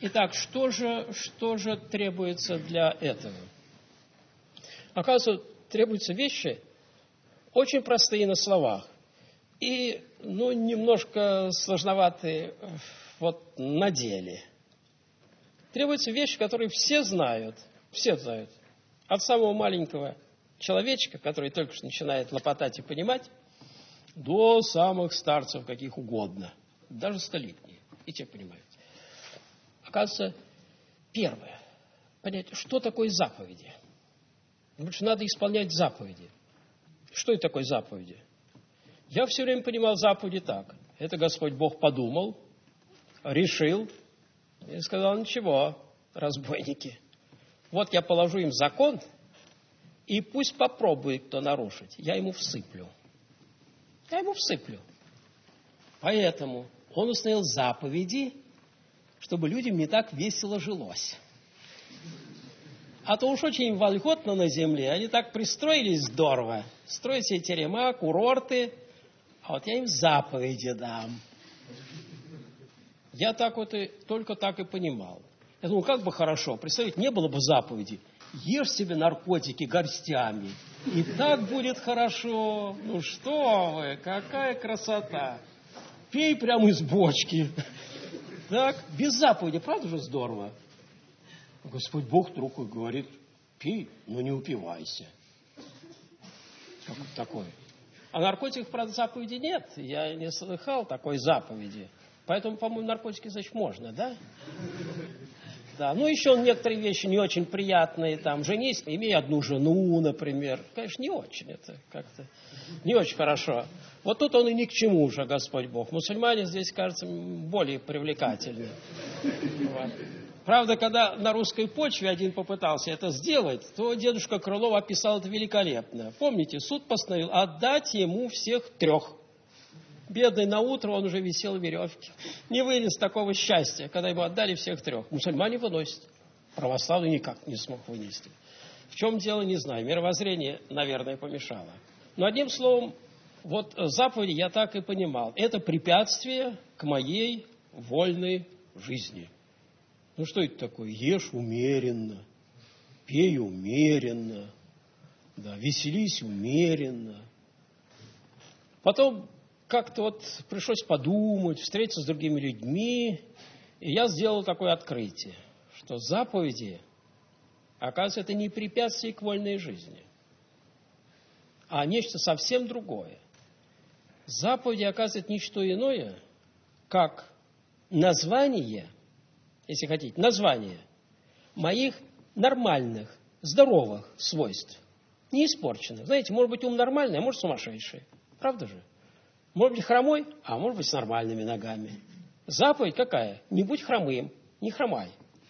Итак, что же требуется для этого? Оказывается, требуются вещи очень простые на словах и, немножко сложноватые на деле. Требуются вещи, которые все знают. От самого маленького человечка, который только что начинает лопотать и понимать, до самых старцев, каких угодно, даже столетние, и те понимают. Оказывается, первое, понять, что такое заповеди. Потому что надо исполнять заповеди. Что это такое заповеди? Я все время понимал заповеди так. Это Господь Бог подумал, решил и сказал: ничего, разбойники, вот я положу им закон, и пусть попробует кто нарушить. Я ему всыплю. Поэтому он установил заповеди, чтобы людям не так весело жилось. А то уж очень вольготно на земле. Они так пристроились здорово. Строят себе терема, курорты. А вот я им заповеди дам. Я только так и понимал. Я думал, как бы хорошо. Представить, не было бы заповеди. Ешь себе наркотики горстями. И так будет хорошо. Ну что вы, какая красота. Пей прямо из бочки. Так, без заповеди. Правда же здорово? Господь Бог вдруг говорит: пей, но не упивайся. Как это такое? А наркотиков, правда, заповеди нет. Я не слыхал такой заповеди. Поэтому, по-моему, наркотики, значит, можно, да? Да, еще некоторые вещи не очень приятные. Там, женись, имей одну жену, например. Конечно, не очень. Это как-то не очень хорошо. Вот тут он и ни к чему уже, Господь Бог. Мусульмане здесь, кажется, более привлекательны. Вот. Правда, когда на русской почве один попытался это сделать, то дедушка Крылов описал это великолепно. Помните, суд постановил отдать ему всех 3. Бедный, наутро он уже висел в веревке. Не вынес такого счастья, когда ему отдали всех 3. Мусульмане выносят. Православный никак не смог вынести. В чем дело, не знаю. Мировоззрение, наверное, помешало. Но одним словом, заповеди я так и понимал. Это препятствие к моей вольной жизни. Что это такое? Ешь умеренно, пей умеренно, веселись умеренно. Потом как-то пришлось подумать, встретиться с другими людьми, и я сделал такое открытие, что заповеди, оказывается, это не препятствие к вольной жизни, а нечто совсем другое. Заповеди, оказывается, ничто иное, как название, если хотите, название моих нормальных, здоровых свойств, не испорченных. Знаете, может быть, ум нормальный, а может, сумасшедший. Правда же? Может быть, хромой, а может быть, с нормальными ногами. Заповедь какая? Не будь хромым, не хромай.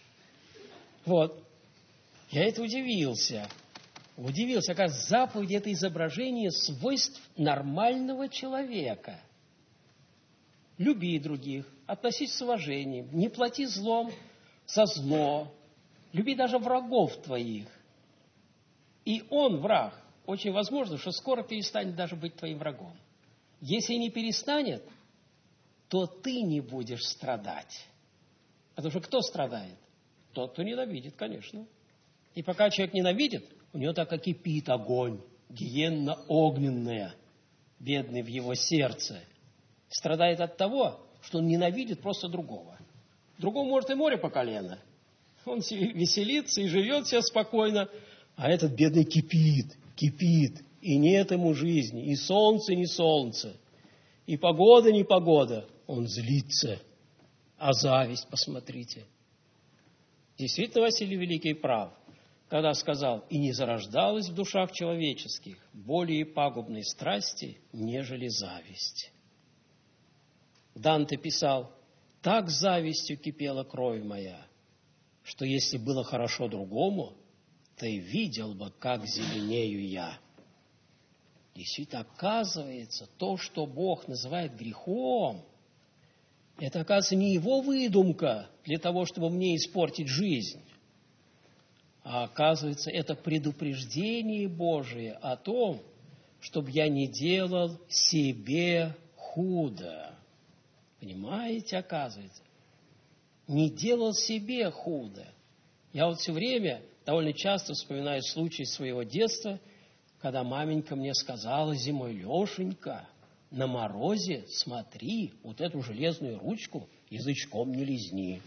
Я это удивился. Оказывается, заповедь – это изображение свойств нормального человека. Люби других, относись с уважением, не плати злом за зло, люби даже врагов твоих. И он, враг, очень возможно, что скоро перестанет даже быть твоим врагом. Если не перестанет, то ты не будешь страдать. Потому что кто страдает? Тот, кто ненавидит, конечно. И пока человек ненавидит, у него так и кипит огонь, гиенна огненная, бедный в его сердце. Страдает от того, что он ненавидит просто другого. Другому, может, и море по колено. Он веселится и живет себе спокойно, а этот бедный кипит. И нет ему жизни, и солнце не солнце, и погода не погода. Он злится. А зависть, посмотрите. Действительно, Василий Великий прав, когда сказал: и не зарождалось в душах человеческих более пагубной страсти, нежели зависть. Данте писал: так завистью кипела кровь моя, что если было хорошо другому, ты видел бы, как зеленею я. Действительно, оказывается, то, что Бог называет грехом, это, оказывается, не его выдумка для того, чтобы мне испортить жизнь, а, оказывается, это предупреждение Божие о том, чтобы я не делал себе худо. Понимаете, оказывается? не делал себе худо. Я вот все время довольно часто вспоминаю случаи своего детства, когда маменька мне сказала зимой: Лешенька, на морозе смотри, вот эту железную ручку язычком не лизни.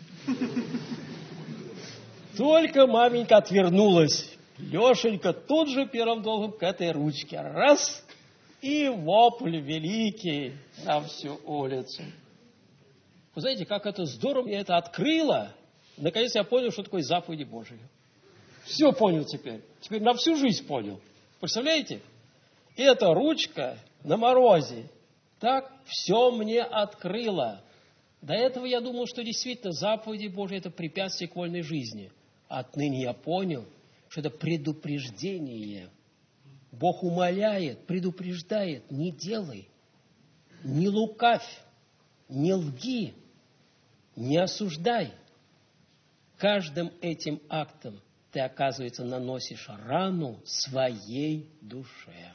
Только маменька отвернулась. Лешенька тут же первым долгом к этой ручке. Раз! И вопль великий на всю улицу. Вы знаете, как это здорово мне это открыло. Наконец я понял, что такое заповеди Божии. Все понял теперь. Теперь на всю жизнь понял. Представляете? Эта ручка на морозе так все мне открыла. До этого я думал, что действительно заповеди Божии – это препятствие к вольной жизни. Отныне я понял, что это предупреждение. Бог умоляет, предупреждает: не делай, не лукавь, не лги, не осуждай. Каждым этим актом ты, оказывается, наносишь рану своей душе.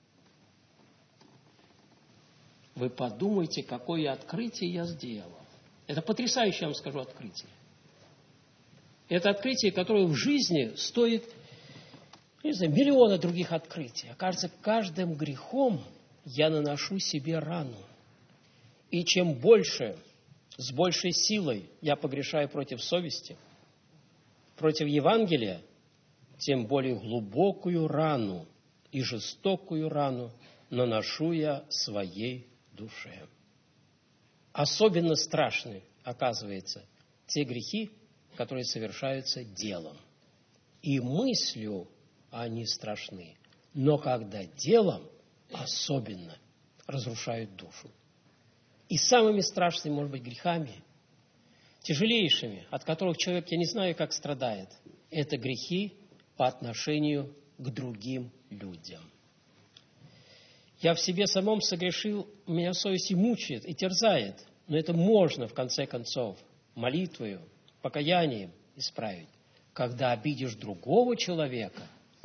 Вы подумайте, какое открытие я сделал. Это потрясающее, я вам скажу, открытие. Это открытие, которое в жизни стоит, не знаю, миллиона других открытий. Окажется, каждым грехом я наношу себе рану. И чем больше, с большей силой я погрешаю против совести, против Евангелия, тем более глубокую рану и жестокую рану наношу я своей душе. Особенно страшны, оказывается, те грехи, которые совершаются делом. И мыслью они страшны, но когда делом особенно разрушают душу. И самыми страшными, может быть, грехами, тяжелейшими, от которых человек, я не знаю, как страдает, это грехи по отношению к другим людям. Я в себе самом согрешил, меня совесть и мучает, и терзает, но это можно, в конце концов, молитвою, покаянием исправить. Когда обидишь другого человека,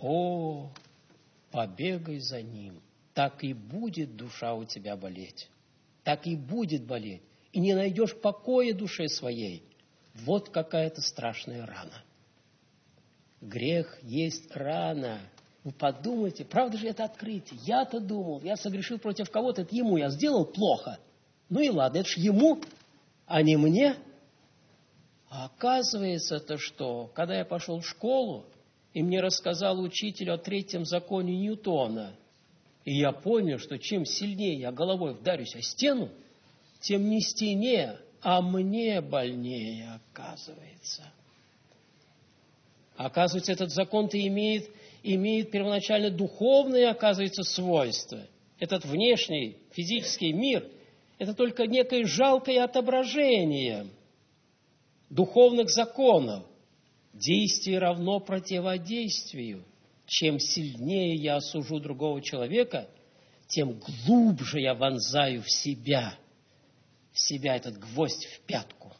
побегай за ним, так и будет душа у тебя болеть, так и будет болеть, и не найдешь покоя душе своей. Вот какая-то страшная рана. Грех есть рана. Вы подумайте, правда же это открытие? Я-то думал, я согрешил против кого-то, это ему я сделал плохо. Ну и ладно, это ж ему, а не мне. А оказывается-то что, когда я пошел в школу, и мне рассказал учитель о третьем законе Ньютона, и я понял, что чем сильнее я головой вдарюсь о стену, тем не стене, а мне больнее, оказывается. Оказывается, этот закон-то имеет первоначально духовные, оказывается, свойства. Этот внешний физический мир – это только некое жалкое отображение духовных законов. Действие равно противодействию. Чем сильнее я осужу другого человека, тем глубже я вонзаю в себя этот гвоздь в пятку.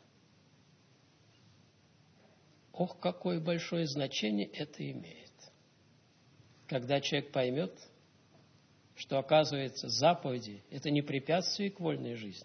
Ох, какое большое значение это имеет. Когда человек поймет, что, оказывается, заповеди – это не препятствие к вольной жизни.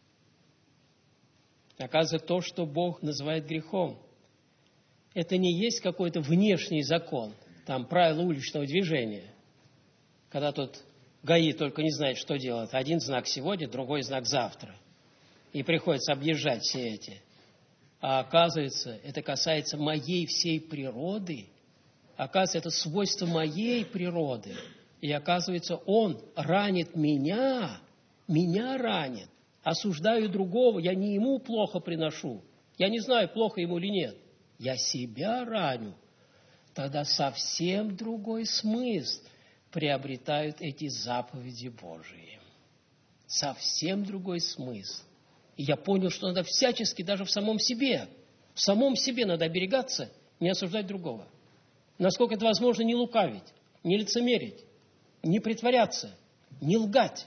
Оказывается, то, что Бог называет грехом, это не есть какой-то внешний закон, там правила уличного движения, когда тут ГАИ только не знает, что делать. Один знак сегодня, другой знак завтра. И приходится объезжать все эти. А оказывается, это касается моей всей природы. Оказывается, это свойство моей природы. И оказывается, он ранит меня ранит. Осуждаю другого, я не ему плохо приношу. Я не знаю, плохо ему или нет. Я себя раню. Тогда совсем другой смысл приобретают эти заповеди Божии. Совсем другой смысл. И я понял, что надо всячески, даже в самом себе надо оберегаться, не осуждать другого. Насколько это возможно, не лукавить, не лицемерить, не притворяться, не лгать.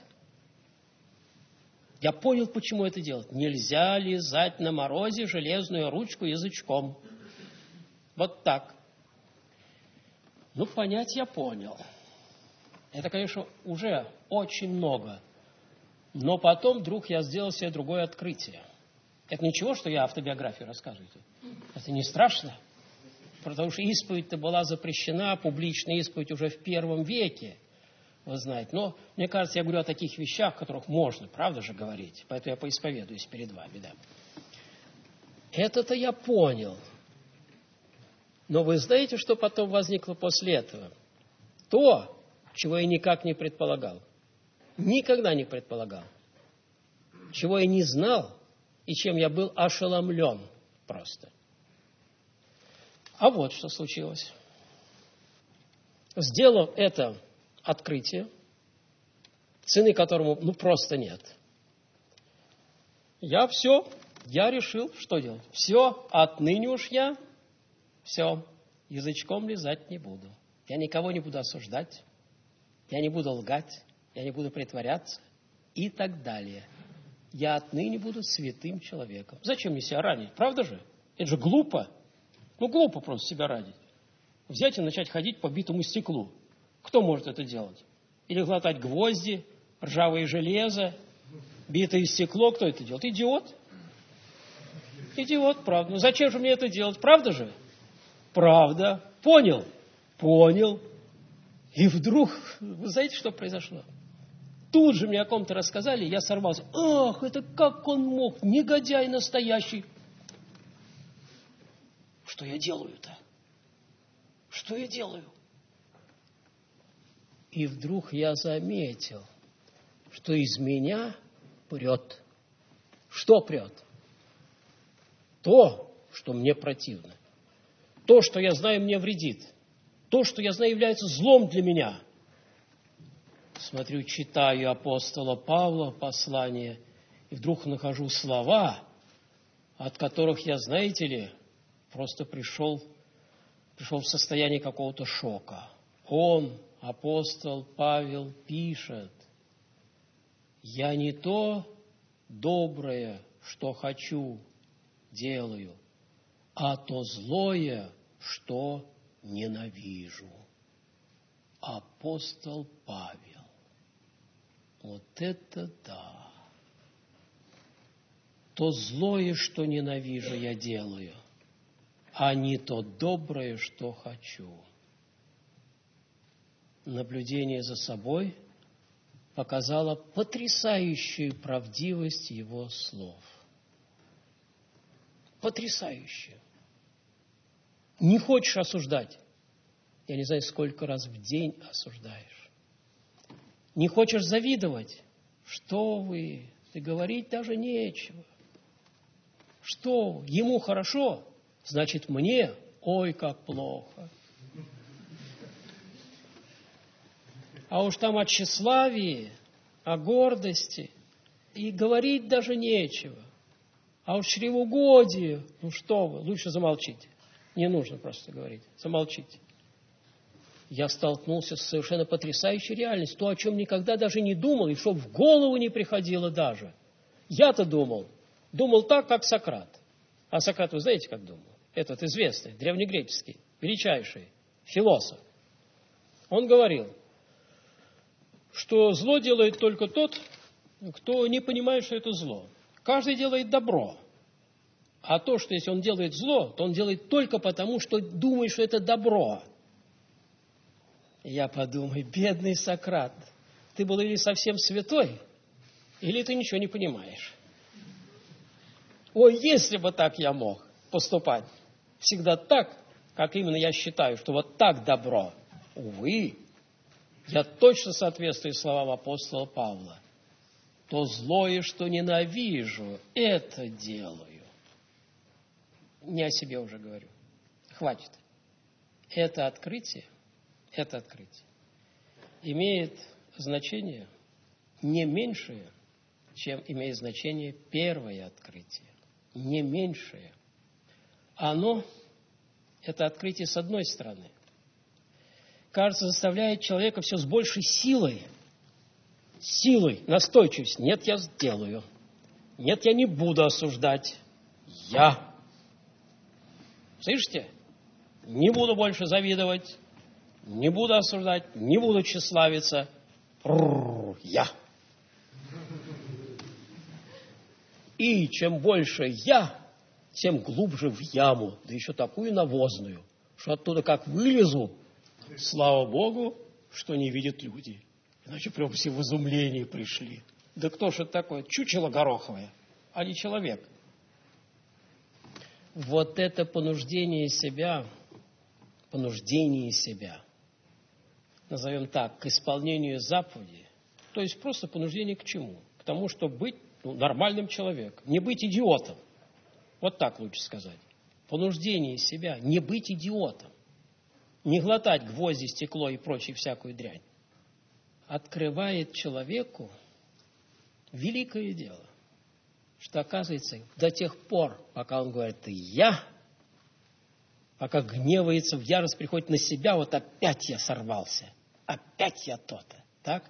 Я понял, почему это делать. Нельзя лизать на морозе железную ручку язычком. Вот так. Ну, понять я понял. Это, конечно, уже очень много. Но потом вдруг я сделал себе другое открытие. Это ничего, что я автобиографию рассказываю. Это не страшно. Потому что исповедь-то была запрещена, публичная исповедь уже в первом веке. Вы знаете. Но, мне кажется, я говорю о таких вещах, о которых можно, правда же, говорить. Поэтому я поисповедуюсь перед вами, да. Это-то я понял. Но вы знаете, что потом возникло после этого? То, чего я никак не предполагал. Никогда не предполагал. Чего я не знал и чем я был ошеломлен просто. А вот что случилось. Сделав это открытие, цены которому просто нет, я решил, что делать. Все, отныне уж я, язычком лизать не буду. Я никого не буду осуждать, я не буду лгать, я не буду притворяться и так далее. Я отныне буду святым человеком. Зачем мне себя ранить? Правда же? Это же глупо. Глупо просто себя ранить. Взять и начать ходить по битому стеклу. Кто может это делать? Или глотать гвозди, ржавое железо, битое стекло. Кто это делает? Идиот. Идиот, правда. Зачем же мне это делать? Правда же? Правда. Понял? Понял. И вдруг, вы знаете, что произошло? Тут же мне о ком-то рассказали, я сорвался. Ах, это как он мог, негодяй настоящий. Что я делаю-то? Что я делаю? И вдруг я заметил, что из меня прет. Что прет? То, что мне противно. То, что я знаю, мне вредит. То, что я знаю, является злом для меня. Смотрю, читаю апостола Павла послание, и вдруг нахожу слова, от которых я, знаете ли, просто пришел в состояние какого-то шока. Он, апостол Павел, пишет: «Я не то доброе, что хочу, делаю, а то злое, что ненавижу». Апостол Павел. Вот это да! То злое, что ненавижу, я делаю, а не то доброе, что хочу. Наблюдение за собой показало потрясающую правдивость его слов. Потрясающую. Не хочешь осуждать? Я не знаю, сколько раз в день осуждаешь. Не хочешь завидовать? Что вы? Ты говорить даже нечего. Что? Ему хорошо? Значит, мне? Ой, как плохо. А уж там о тщеславии, о гордости и говорить даже нечего. А уж чревоугодие, что вы, лучше замолчите. Не нужно просто говорить, замолчите. Я столкнулся с совершенно потрясающей реальностью, то, о чем никогда даже не думал, и что в голову не приходило даже. Я-то думал так, как Сократ. А Сократ, вы знаете, как думал? Этот известный, древнегреческий, величайший философ. Он говорил, что зло делает только тот, кто не понимает, что это зло. Каждый делает добро. А то, что если он делает зло, то он делает только потому, что думает, что это добро. Я подумаю, бедный Сократ, ты был или совсем святой, или ты ничего не понимаешь. Ой, если бы так я мог поступать, всегда так, как именно я считаю, что вот так добро. Увы, я точно соответствую словам апостола Павла. То злое, что ненавижу, это делаю. Не о себе уже говорю. Хватит. Это открытие имеет значение не меньшее, чем имеет значение первое открытие. Не меньшее. Это открытие с одной стороны, кажется, заставляет человека все с большей силой, настойчивость. Нет, я сделаю. Нет, я не буду осуждать. Я. Слышите? Не буду больше завидовать. Не буду осуждать, не буду тщеславиться. Я. И чем больше я, тем глубже в яму, да еще такую навозную, что оттуда как вылезу, слава Богу, что не видят люди. Иначе прям все в изумлении пришли. Да кто же это такое? Чучело гороховое, а не человек. Вот это понуждение себя, назовем так, к исполнению заповеди, то есть просто понуждение к чему? К тому, чтобы быть нормальным человеком, не быть идиотом. Вот так лучше сказать. Понуждение себя, не быть идиотом, не глотать гвозди, стекло и прочую всякую дрянь, открывает человеку великое дело, что, оказывается, до тех пор, пока он говорит «я», пока гневается, в ярость приходит на себя, вот опять я сорвался, опять я то-то, так?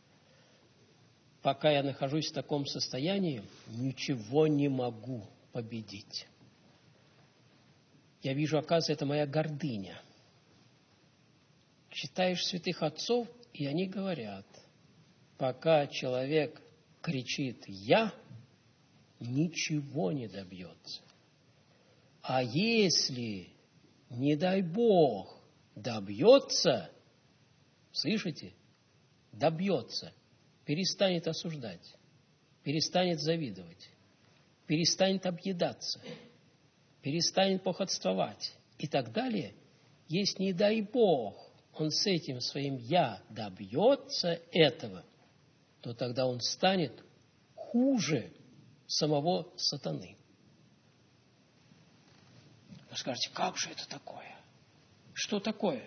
Пока я нахожусь в таком состоянии, ничего не могу победить. Я вижу, оказывается, это моя гордыня. Читаешь святых отцов, и они говорят, пока человек кричит «я», ничего не добьется. А если, не дай Бог, добьется, слышите, добьется, перестанет осуждать, перестанет завидовать, перестанет объедаться, перестанет походствовать и так далее, если, не дай Бог, он с этим своим «я» добьется этого, то тогда он станет хуже самого сатаны. Вы скажете, как же это такое? Что такое?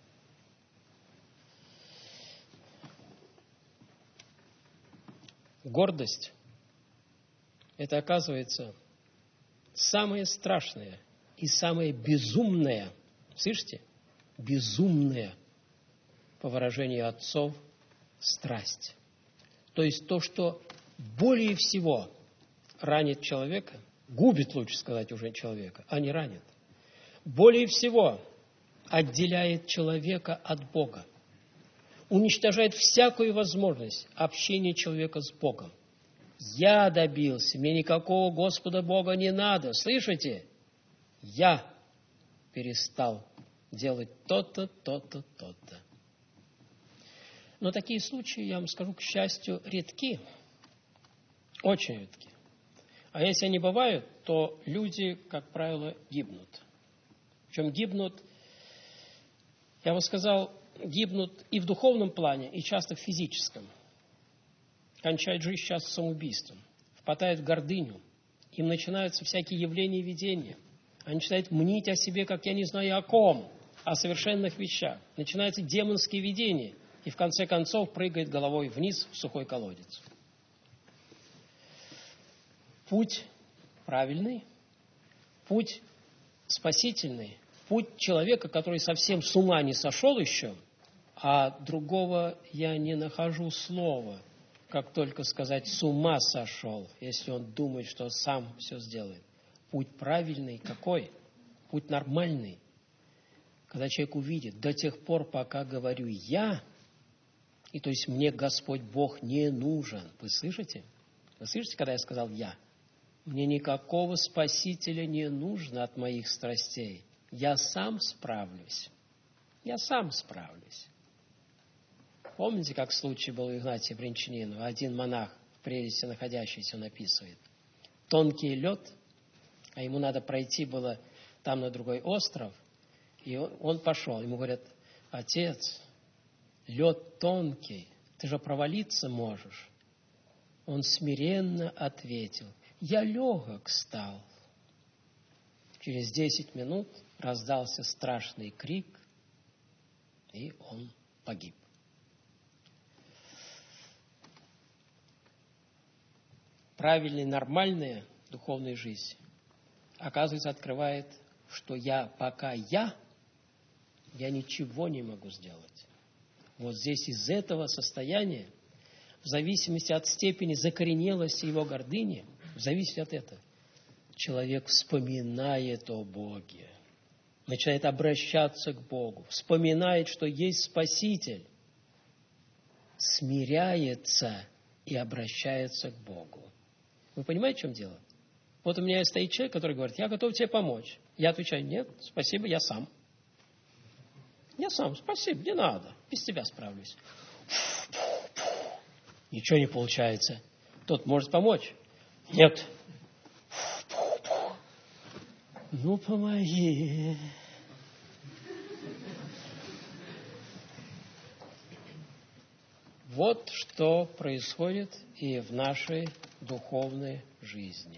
Гордость – это, оказывается, самое страшное и самое безумное, слышите, безумное, по выражению отцов, страсть. То есть то, что более всего ранит человека, губит, лучше сказать, уже человека, а не ранит. Более всего отделяет человека от Бога, уничтожает всякую возможность общения человека с Богом. Я добился, мне никакого Господа Бога не надо. Слышите? Я перестал делать то-то, то-то, то-то. Но такие случаи, я вам скажу, к счастью, редки. Очень редки. А если они бывают, то люди, как правило, гибнут. Причем гибнут, я бы сказал, гибнут и в духовном плане, и часто в физическом. Кончают жизнь часто самоубийством, впадают в гордыню. Им начинаются всякие явления и видения. Они начинают мнить о себе, как я не знаю о ком, о совершенных вещах. Начинаются демонские видения. И в конце концов прыгает головой вниз в сухой колодец. Путь правильный, путь спасительный, путь человека, который совсем с ума не сошел еще, а другого я не нахожу слова, как только сказать «с ума сошел», если он думает, что сам все сделает. Путь правильный какой? Путь нормальный. Когда человек увидит, до тех пор, пока говорю «я», и то есть мне Господь Бог не нужен. Вы слышите? Вы слышите, когда я сказал «я»? Мне никакого спасителя не нужно от моих страстей. Я сам справлюсь. Я сам справлюсь. Помните, как случай был у Игнатия Брянчанинова? Один монах в прелести находящийся, он описывает. Тонкий лед, а ему надо пройти было там на другой остров, и он пошел. Ему говорят: отец, лед тонкий, ты же провалиться можешь. Он смиренно ответил: я легок стал. Через 10 минут раздался страшный крик, и он погиб. Правильная, нормальная духовная жизнь, оказывается, открывает, что пока я ничего не могу сделать. Вот здесь из этого состояния, в зависимости от степени закоренелости его гордыни, в зависимости от этого, человек вспоминает о Боге, начинает обращаться к Богу, вспоминает, что есть Спаситель, смиряется и обращается к Богу. Вы понимаете, в чем дело? Вот у меня стоит человек, который говорит, я готов тебе помочь. Я отвечаю, нет, спасибо, я сам. Я сам, спасибо, не надо, без тебя справлюсь. Ничего не получается. Тот может помочь? Нет. Ну, помоги. Вот что происходит и в нашей духовной жизни.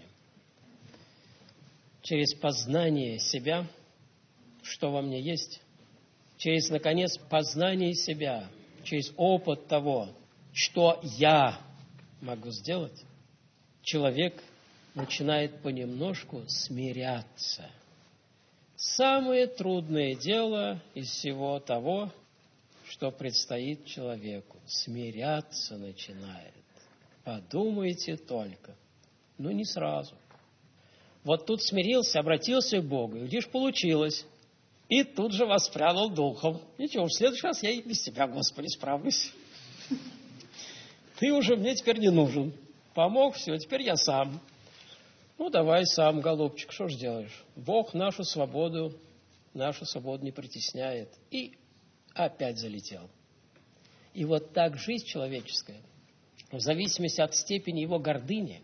Через познание себя, что во мне есть, через, наконец, познание себя, через опыт того, что я могу сделать, человек начинает понемножку смиряться. Самое трудное дело из всего того, что предстоит человеку. Смиряться начинает. Подумайте только. Но не сразу. Вот тут смирился, обратился к Богу, и видишь, получилось. И тут же воспрянул духом. Ничего, в следующий раз я и без тебя, Господи, справлюсь. Ты уже мне теперь не нужен. Помог, все, теперь я сам. Ну, давай сам, голубчик, что ж делаешь? Бог нашу свободу не притесняет. И опять залетел. И вот так жизнь человеческая, в зависимости от степени его гордыни,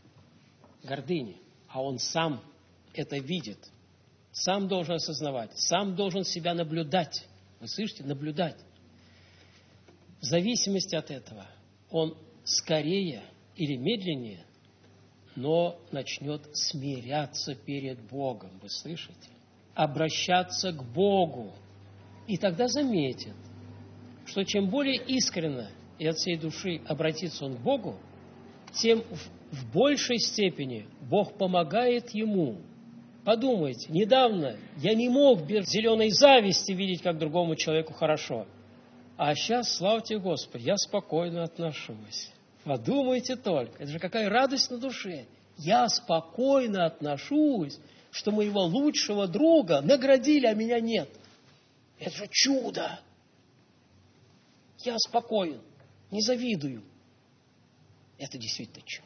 а он сам это видит, сам должен осознавать, сам должен себя наблюдать. Вы слышите? Наблюдать. В зависимости от этого он скорее или медленнее, но начнет смиряться перед Богом. Вы слышите? Обращаться к Богу. И тогда заметит, что чем более искренно и от всей души обратится он к Богу, тем в большей степени Бог помогает ему. Подумайте, недавно я не мог без зеленой зависти видеть, как другому человеку хорошо. А сейчас, слава тебе, Господи, я спокойно отношусь. Подумайте только, это же какая радость на душе. Я спокойно отношусь, что моего лучшего друга наградили, а меня нет. Это же чудо. Я спокоен, не завидую. Это действительно чудо.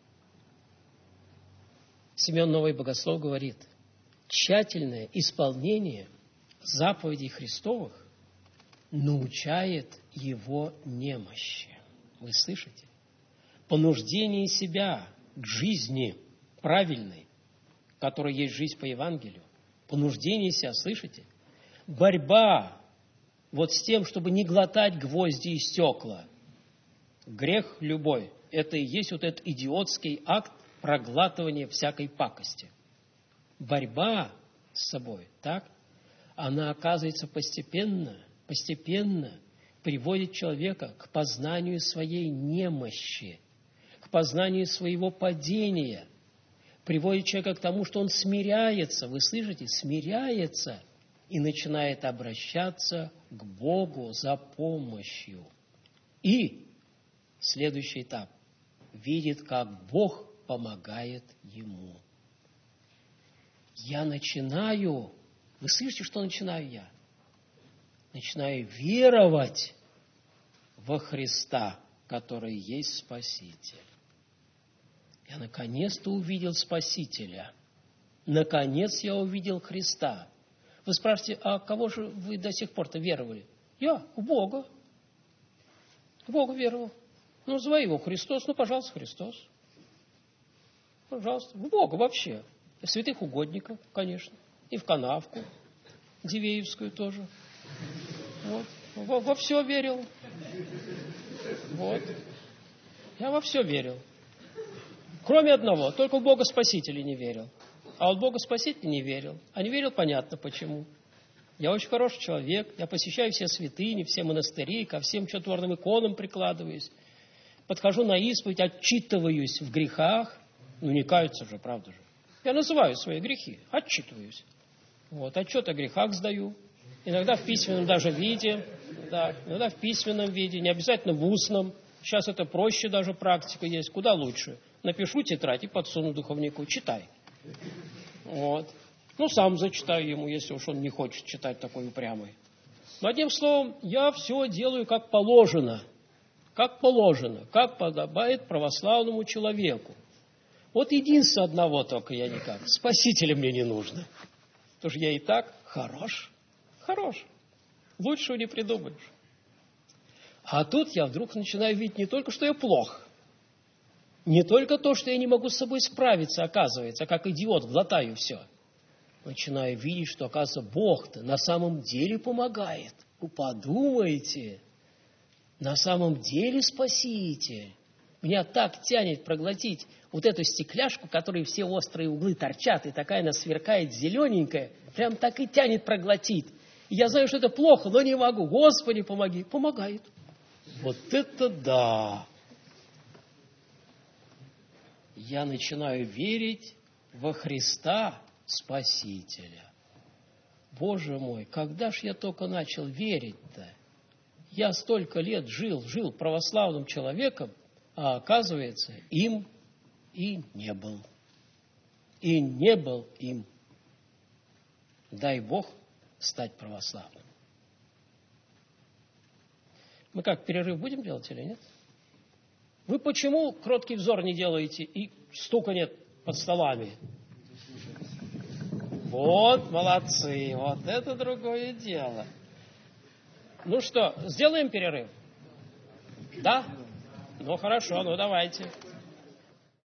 Семен Новый Богослов говорит, тщательное исполнение заповедей Христовых научает его немощи. Вы слышите? Понуждение себя к жизни правильной, которая есть жизнь по Евангелию. Понуждение себя, слышите? Борьба вот с тем, чтобы не глотать гвозди и стекла. Грех любой. Это и есть вот этот идиотский акт проглатывания всякой пакости. Борьба с собой, так? Она, оказывается, постепенно приводит человека к познанию своей немощи, к познанию своего падения, приводит человека к тому, что он смиряется, вы слышите, смиряется и начинает обращаться к Богу за помощью. И следующий этап. Видит, как Бог помогает ему. Я начинаю, вы слышите, что начинаю я? Начинаю веровать во Христа, который есть Спаситель. Я наконец-то увидел Спасителя. Наконец я увидел Христа. Вы спрашиваете, а кого же вы до сих пор-то веровали? Я, в Бога. В Бога веровал. Ну, называй его Христос. Ну, пожалуйста, Христос. Пожалуйста. В Бога вообще. В святых угодников, конечно. И в канавку Дивеевскую тоже. Вот. Во все верил. Вот. Я во все верил. Кроме одного. Только в Бога Спасителя не верил. А вот Бога Спасителя не верил. А не верил, понятно почему. Я очень хороший человек. Я посещаю все святыни, все монастыри, ко всем чудотворным иконам прикладываюсь. Подхожу на исповедь, отчитываюсь в грехах. Ну, не каются же, правда же. Я называю свои грехи, отчитываюсь. Вот, отчет о грехах сдаю. Иногда в письменном даже виде. Да, иногда в письменном виде, не обязательно в устном. Сейчас это проще даже практика есть. Куда лучше? Напишу тетрадь и подсуну духовнику. Читай. Вот. Ну, сам зачитаю ему, если уж он не хочет читать такой упрямый. Но, одним словом, я все делаю как положено. Как положено. Как подобает православному человеку. Вот единственное одного только я никак. Спасителя мне не нужно. Потому что я и так хорош. Хорош. Лучшего не придумаешь. А тут я вдруг начинаю видеть не только, что я плох. Не только то, что я не могу с собой справиться, оказывается, как идиот, глотаю все. Начинаю видеть, что, оказывается, Бог-то на самом деле помогает. Вы подумайте, на самом деле Спаситель. Меня так тянет проглотить вот эту стекляшку, в которой все острые углы торчат, и такая она сверкает зелененькая, прям так и тянет проглотить. И я знаю, что это плохо, но не могу. Господи, помоги. Помогает. Вот это да! Я начинаю верить во Христа Спасителя. Боже мой, когда ж я только начал верить-то? Я столько лет жил православным человеком, а оказывается, им и не был. И не был им. Дай Бог стать православным. Мы как, перерыв будем делать или нет? Вы почему кроткий взор не делаете и стуканет под столами? Вот, молодцы, вот это другое дело. Ну что, сделаем перерыв? Да? Ну хорошо, ну давайте.